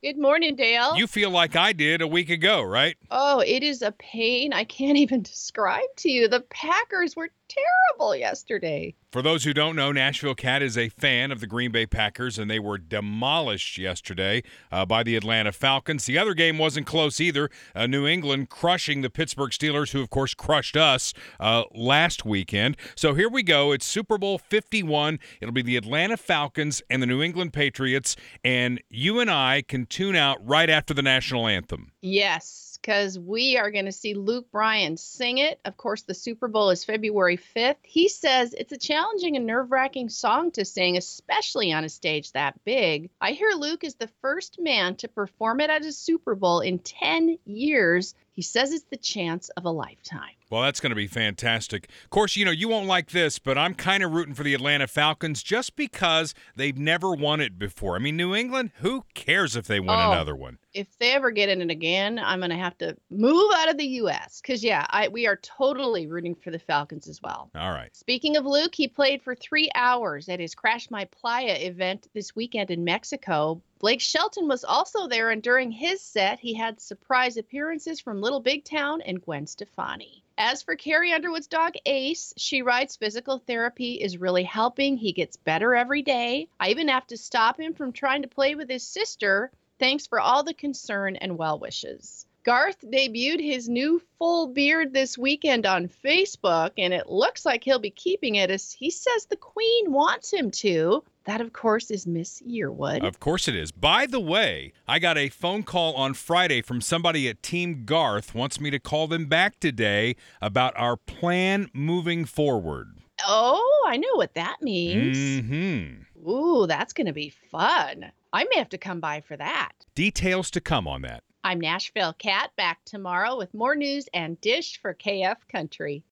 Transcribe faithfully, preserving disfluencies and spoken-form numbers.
Good morning, Dale. You feel like I did a week ago, right? Oh, it is a pain I can't even describe to you. The Packers were terrible yesterday. For those who don't know, Nashville Cat is a fan of the Green Bay Packers, and they were demolished yesterday uh, by the Atlanta Falcons. The other game wasn't close either. Uh, New England crushing the Pittsburgh Steelers, who, of course, crushed us uh, last weekend. So here we go. It's Super Bowl fifty-one. It'll be the Atlanta Falcons and the New England Patriots, and you and I can tune out right after the national anthem. Yes, because we are going to see Luke Bryan sing it. Of course, the Super Bowl is February fifth. He says it's a challenging and nerve-wracking song to sing, especially on a stage that big. I hear Luke is the first man to perform it at a Super Bowl in ten years. He says it's the chance of a lifetime. Well, that's going to be fantastic. Of course, you know, you won't like this, but I'm kind of rooting for the Atlanta Falcons just because they've never won it before. I mean, New England, who cares if they win Oh, another one? if they ever get in it again, I'm going to have to move out of the U S because, yeah, I, we are totally rooting for the Falcons as well. All right. Speaking of Luke, he played for three hours at his Crash My Playa event this weekend in Mexico. Blake Shelton was also there, and during his set, he had surprise appearances from Little Big Town and Gwen Stefani. As for Carrie Underwood's dog, Ace, she writes physical therapy is really helping. He gets better every day. I even have to stop him from trying to play with his sister. Thanks for all the concern and well wishes. Garth debuted his new full beard this weekend on Facebook, and it looks like he'll be keeping it as he says the Queen wants him to. That, of course, is Miss Yearwood. Of course it is. By the way, I got a phone call on Friday from somebody at Team Garth wants me to call them back today about our plan moving forward. Oh, I know what that means. Mm-hmm. Ooh, that's going to be fun. I may have to come by for that. Details to come on that. I'm Nashville Cat, back tomorrow with more news and dish for K F Country.